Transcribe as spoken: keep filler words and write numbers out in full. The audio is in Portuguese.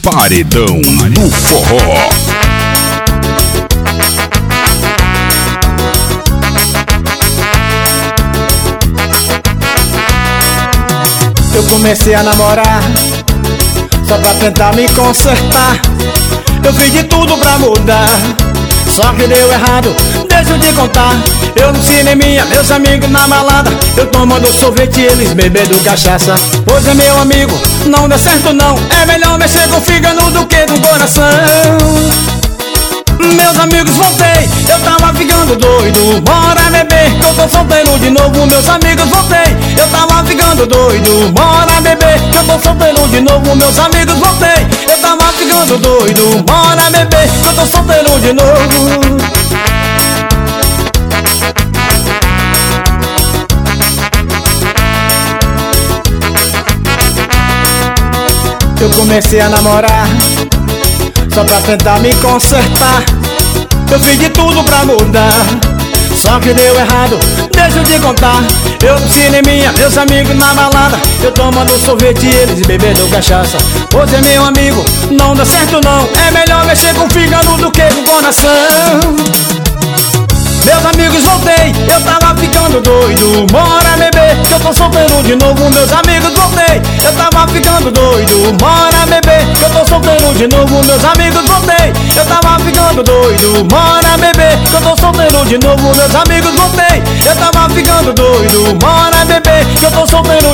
Paredão do Forró. Eu comecei a namorar só pra tentar me consertar. Eu fiz de tudo pra mudar, só que deu errado, deixa eu te contar. Eu no cineminha, meus amigos na balada, eu tomando sorvete e eles bebendo cachaça. Pois é, meu amigo, não dá certo não, é melhor mexer com o fígado do que com o coração. Meus amigos, voltei, eu tava ficando doido, bora beber, que eu tô solteiro de novo. Meus amigos, voltei, eu tava ficando doido, bora beber, que eu tô solteiro de novo. Meus amigos, voltei, eu tava ficando doido, bora beber, que eu tô solteiro de novo. Eu comecei a namorar só pra tentar me consertar. Eu fiz de tudo pra mudar, só que deu errado, deixa eu te contar. Eu no cineminha, meus amigos na balada, eu tomando sorvete e eles bebendo cachaça. Pois é, meu amigo, não dá certo não, é melhor mexer com o fígado do que com o coração. Meus amigos, voltei, eu tava ficando doido, bora beber, que eu tô solteiro de novo. Meus amigos, voltei, eu tava ficando doido, bora beber, que eu tô solteiro de novo. Meus amigos, voltei, eu tava ficando doido, bora beber, que eu tô solteiro de novo. Meus amigos, voltei, eu tava ficando doido, bora beber, que eu tô solteiro